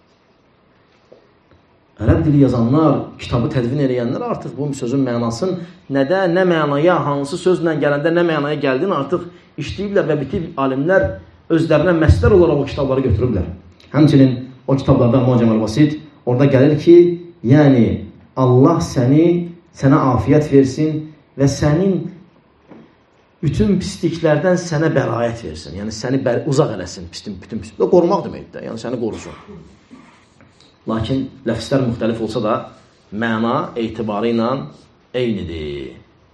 Ərəb dili yazanlar, kitabı tədvin eləyənlər artıq bu sözün mənasını nədə, nə mənaya, hansı sözlə gələndə nə mənaya gəldiyini artıq işləyiblər və bitib alimlər özlərinə məsdər olaraq o kitabları götürüblər. Həmçinin o kitablarda Mu'cam el-Vasit orada gəlir ki, yəni Allah səni, sənə afiyət versin və sənin bütün pisliklərdən sənə bəraət versin. Yəni səni uzaq eləsin, bütün pisliklər. Qorumaq deməkdir, yəni səni qorusun. Lakin ləfslər müxtəlif olsa da məna etibarı ilə eynidir.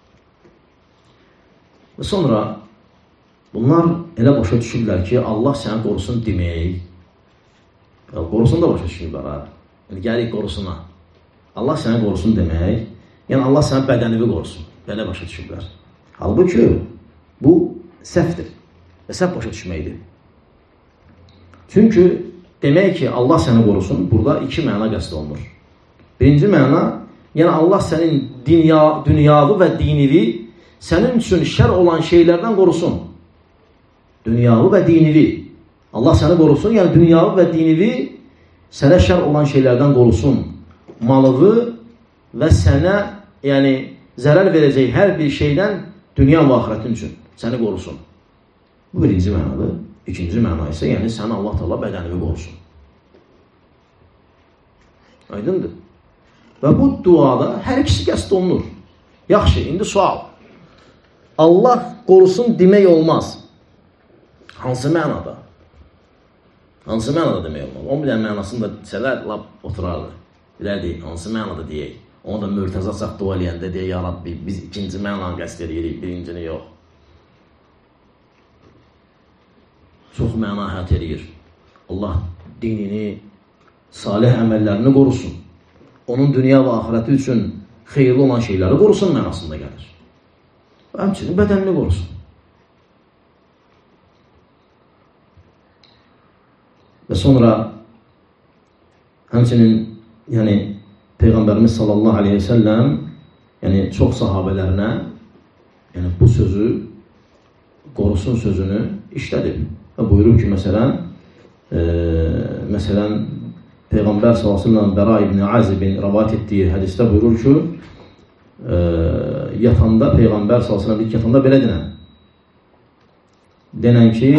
Və sonra bunlar elə başa düşürlər ki, Allah səni qorusun demək. Qorusun da başa düşürlər. Yəni gəlik qorusuna. Allah səni qorusun demək. Yəni Allah səni bədənivi qorusun. Belə başa düşürlər. Halbuki bu səhvdir. Və səhv başa düşməkdir. Çünki demək ki, Allah səni qorusun, burada iki məna qəsd olunur. Birinci məna, yəni Allah sənin dünya, dünyavi və dinivi sənin üçün şər olan şeylərdən qorusun. Dünyavi və dinivi. Allah səni qorusun, yəni dünyavi və dinivi sənə şər olan şeylərdən qorusun. Malığı və sənə yəni zərər verəcək hər bir şeydən dünya və axirətin üçün səni qorusun. Bu birinci mənadır. İkinci məna isə, yəni səni Allah Teala bədənivi qorusun. Aydındır. Və bu duada hər ikisi qəsd olunur. Yaxşı, indi sual. Allah qorusun demək olmaz. Hansı mənada? Hansı mənada demək olmaz? on bir mənasını da desələr, lap oturarlar. Bilərdik, hansı mənada deyək. Onu da mürtəza saq dua eləyəndə deyək, ya Rabbi, biz ikinci mənanı qəsd edirik, birincini yox. Çox məna hət edir. Allah dinini, salih əməllərini qorusun. Onun dünya və axirəti üçün xeyirli olan şeyləri qorusun mənasında gəlir. Həmçinin bədənini qorusun. Və sonra həmçinin yəni Peyğəmbərimiz sallallahu aleyhi ve sellem yəni çox sahabələrinə yəni bu sözü qorusun sözünü işlədib. Və buyurur ki, məsələn, e, məsələn, Peyğəmbər sallallahu aleyhi ve sellem Bəra ibn Azibin rəvat etdiyi hədisdə buyurur ki, e, yatanda Peyğəmbər sallallahu aleyhi ve sellem ilk yatanda belə denən. Denən ki,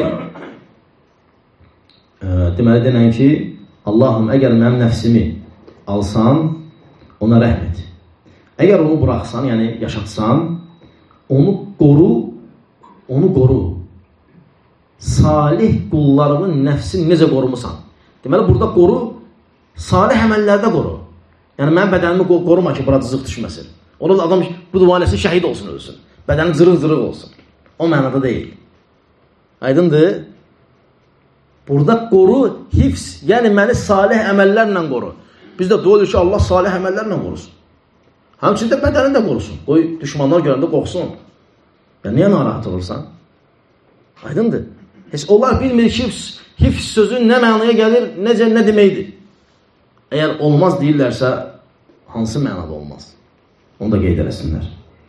e, deməli denən ki, Allahım, əgər mənim nəfsimi alsan, ona rəhm et. Əgər onu buraxsan, yəni yaşatsan, onu qoru onu qoru. Salih qullarının nəfsini necə qorumusan? Deməli, burada qoru, salih əməllərdə qoru. Yəni, mənim bədənimi qoruma ki, bura cızıq düşməsin. Orada da adam bu dualəsi şəhid olsun, ölsün. Bədəni zırıq-zırıq olsun. O mənada deyil. Aydındır? Burada qoru, hifz, yəni məni salih əməllərlə qoru. Biz də dua edir ki, Allah salih əməllərlə qorusun. Həmçində bədəni də qorusun. Qoy, düşmanlar görəndə qorxsun. Yəni, niyə narahat olursan? Aydındır? Heç onlar bilmir ki, hifz sözü nə mənaya gəlir, necə, nə deməkdir. Əgər olmaz deyirlərsə, hansı mənada olmaz? Onu da qeyd eləsinlər.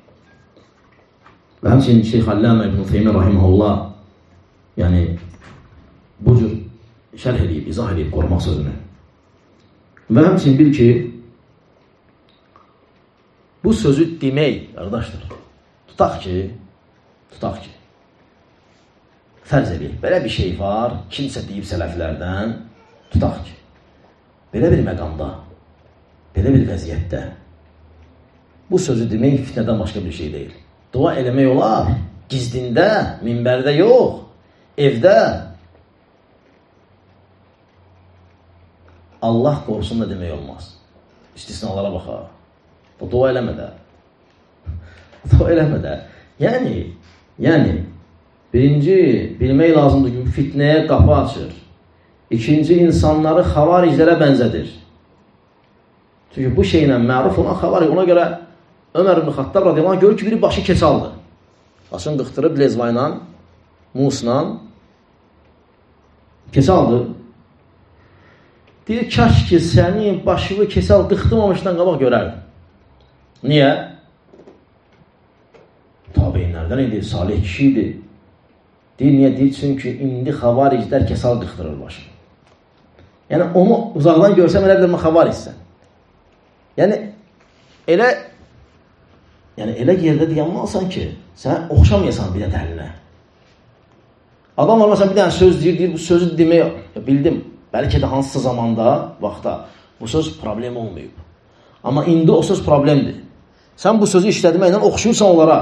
Və həmçinin Şeyx Allamə İbn Teymiyyə rahimehullah, yəni, bu cür şərh edib, izah edib, qorumaq sözünü. Və həmçinin bil ki, bu sözü demək, qardaşlar, tutaq ki, tutaq ki, fərz edib, belə bir şey var, kimsə deyib sələflərdən, tutaq ki, belə bir məqamda, belə bir vəziyyətdə, bu sözü demək fitnədən başqa bir şey deyil. Dua eləmək olar, gizdində, minbərdə yox, evdə. Allah qorusun da demək olmaz. İstisnalara baxar. O dua eləmə də. Dua eləmə də. Yəni, yəni, birinci, bilmək lazımdır ki, fitnəyə qapı açır. İkinci, insanları xavariclərə bənzədir. Çünki bu şeylə məruf olan xavaric, ona görə Ömər ibn Xattab radiyallahu anh görür ki, biri başı keçaldı. Başını qıxtırıb lezva ilə, musla keçaldı. Deyir, kaş ki, sənin başını keçal qıxtırmamışdan qabaq görərdi. Niyə? Tabeyinlərdən idi, salih kişi idi. Deyir, niyə? Deyir, çünki indi xavariclər kesal qıxtırır başını. Yəni, onu uzaqdan görsəm, elə bilir, mən xavaricsən. Yəni, elə yəni, elə yerdə deyəmməlisən ki, sən oxşamayasan bir də dəlinə. Adam var, məsələn, bir dənə söz deyir, deyir, bu sözü demək, bildim, bəlkə də hansısa zamanda, vaxtda, bu söz problem olmayıb. Amma indi o söz problemdir. Sən bu sözü işlədməklə oxşuyursan onlara.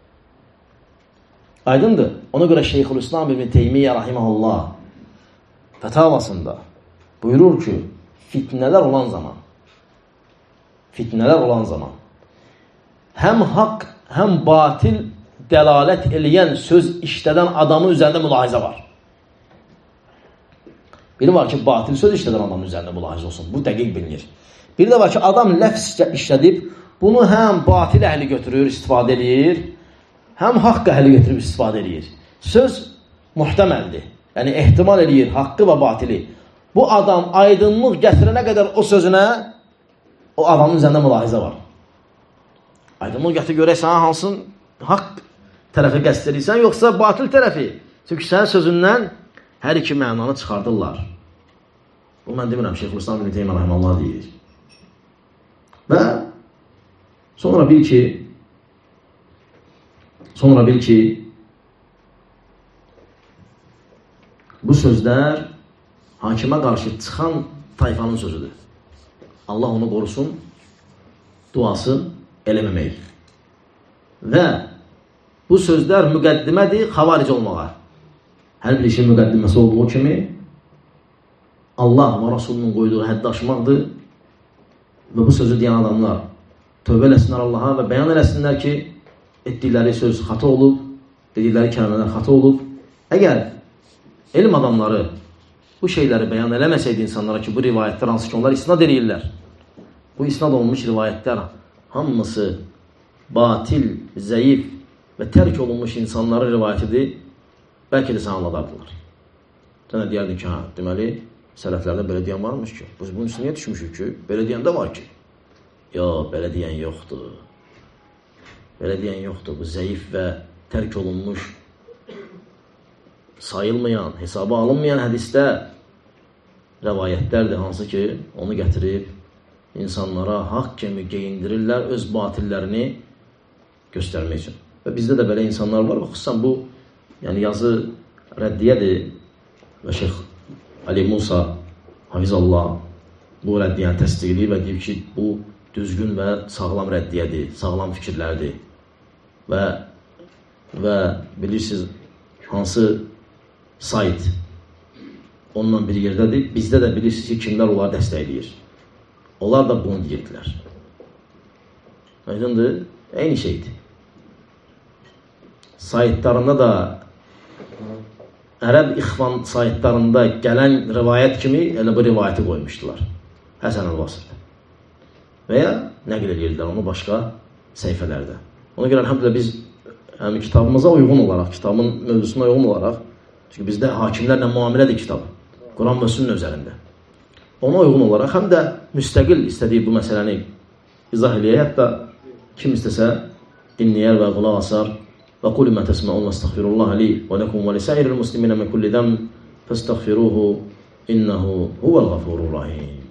Aydındır. Ona görə Şeyxülislam İbn Teymiyyə rahimehullah fətavasında buyurur ki, fitnələr olan zaman, fitnələr olan zaman, həm haqq, həm batil dəlalət eləyən söz işlədən adamın üzərində mülahizə var. Biri var ki, batil söz işlədən adamın üzərində mülahizə olsun. Bu dəqiq bilinir. Biri də var ki, adam ləfs işlədib, bunu həm batil əhli götürür, istifadə edir, həm haqq əhli götürüb istifadə edir. Söz muhtəməldir. Yəni, ehtimal edir haqqı və batili. Bu adam aydınlıq gətirənə qədər o sözünə, o adamın üzərində mülahizə var. Aydınlıq gətir görək, sən hansın haqq tərəfi qəsd edirsən, yoxsa batil tərəfi. Çünki sən sözündən hər iki mənanı çıxardırlar. Bu, mən demirəm, Şeyxülislam İbn Teymiyyə rahimehullah deyir. Və sonra bil ki, sonra bil ki, bu sözlər hakimə qarşı çıxan tayfanın sözüdür. Allah onu qorusun, duası eləməmək. Və bu sözlər müqəddimədir xavaric olmağa. Hər bir işin müqəddiməsi olduğu kimi Allah və Rasulunun qoyduğu həddi aşmaqdır və bu sözü deyən adamlar tövbə eləsinlər Allaha və bəyan eləsinlər ki, etdikləri söz xata olub, dedikləri kəlmələr xata olub. Əgər elm adamları bu şeyləri bəyan eləməsəydi insanlara ki, bu rivayətlər hansı ki, onlar isnad edirlər. Bu isnad olunmuş rivayətlər hamısı batil, zəif və tərk olunmuş insanların rivayətidir, bəlkə də sən anladardılar. Sən də deyərdin ki, hə, deməli, sələflərdə belə deyən varmış ki, biz bunun üstüne düşmüşük ki, belə deyən də var ki. Yox, belə deyən yoxdur. Belə deyən yoxdur. Bu zəif və tərk olunmuş, sayılmayan, hesaba alınmayan hədisdə rəvayətlərdir, hansı ki, onu gətirib insanlara haqq kimi geyindirirlər, öz batillərini göstərmək üçün. Və bizdə də belə insanlar var. Xüsusən bu, yəni yazı rəddiyədir və Şeyx Ali Musa Hafizallah bu rəddiyəni təsdiqləyir və deyib ki, bu düzgün və sağlam rəddiyədir, sağlam fikirlərdir və və bilirsiniz hansı sayt onunla bir yerdədir. Bizdə də bilirsiniz ki, kimlər onları dəstəkləyir. Onlar da bunu deyirdilər. Aydındır, eyni şeydir. Saytlarında da Ərəb ixvan saytlarında gələn rivayət kimi elə bu rivayəti qoymuşdular. Həsən el-Basri. Və ya nəql edirdilər onu başqa səhifələrdə. Ona görə əlhamdülillah biz yəni, kitabımıza uyğun olaraq, kitabın mövzusuna uyğun olaraq, çünki bizdə hakimlərlə müamilədir kitab, Quran və sünnə üzərində. Ona uyğun olaraq həm də müstəqil istədiyi bu məsələni izah eləyək, hətta kim istəsə dinləyər və qulaq asar. وقولوا ما تسمعون واستغفروا الله لي ولكم ولسائر المسلمين من كل ذنب فاستغفروه إنه هو الغفور الرحيم.